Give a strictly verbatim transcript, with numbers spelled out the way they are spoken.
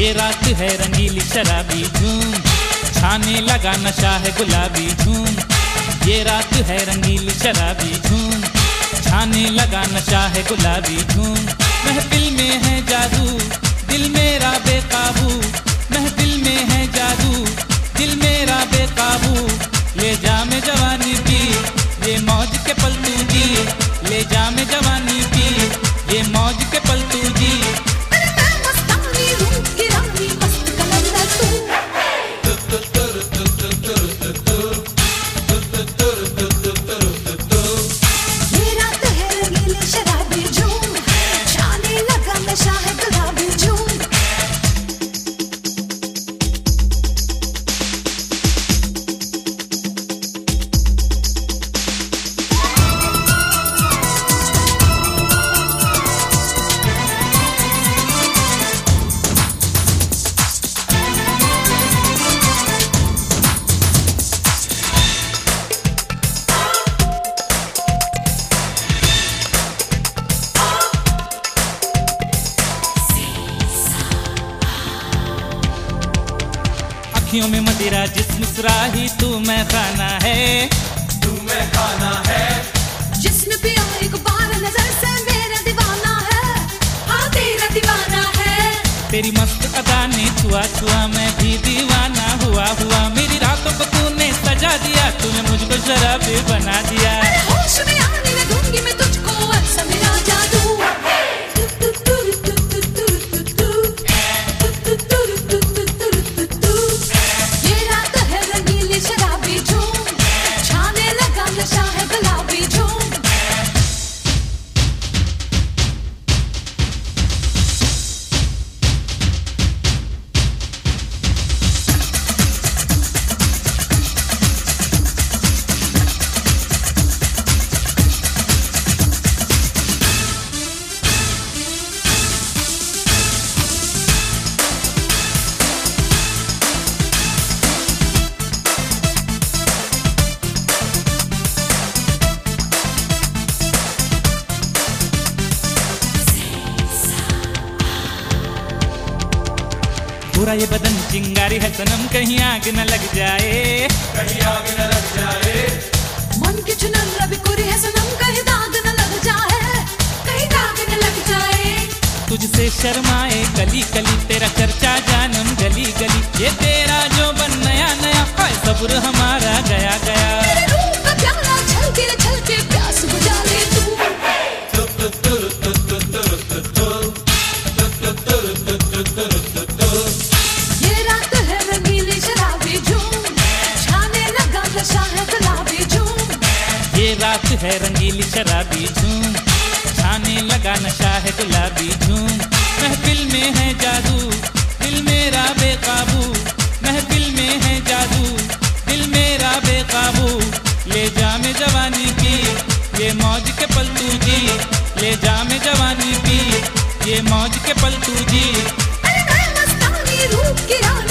ये रात है रंगीली शराबी झूम, छाने लगा नशा है गुलाबी झूम। ये रात है रंगीली शराबी झूम, छाने लगा नशा है गुलाबी झूम। महफिल में है जादू, दिल मेरा बेकाबू। महफिल में है जादू, दिल मेरा बेकाबू। ले जा मैं जवानी की, ये मौज के पल तू जी। ले जा मैं जवानी की, ये मौज के पल तू जी। अखियों में मदिरा जिस्म सुराही, तू मैं खाना है, तू मैं खाना है। जिस्म पिया एक बार नजर से मेरा दीवाना है, हाँ तेरा दीवाना है। तेरी मस्त अदा ने छुआ छुआ मैं भी दीवाना हुआ हुआ। मेरी रातों को तूने सजा दिया, तूने मुझको शराबी बना दिया। होश में आने में दूंगी मैं तुझको ऐसा मेरा जादू। पूरा ये बदन चिंगारी है सनम, कहीं आग न लग जाए, कहीं आग न लग जाए। मन की चुनर रवि कोरी है सनम, कहीं दाग न लग जाए, कहीं दाग न लग जाए। तुझसे शर्माए कली कली, तेरा चर्चा जानम गली गली। ये तेरा जो बन नया नया, हाय सब्र हमारा गया गया। तेरे रूप का प्याला छलके छलके प्यास बुझा ले तू। ये रात है रंगीली शराबी झूम, छाने लगा नशा है गुलाबी झूम। महफिल में है जादू, दिल मेरा बेकाबू। महफिल में है जादू, दिल मेरा बेकाबू। ले जा मैं जवानी की, ये मौज के पल तू जी। ले जा मैं जवानी की, ये मौज के पल तू जी। अरे मैं मस्तानी रूप की रानी।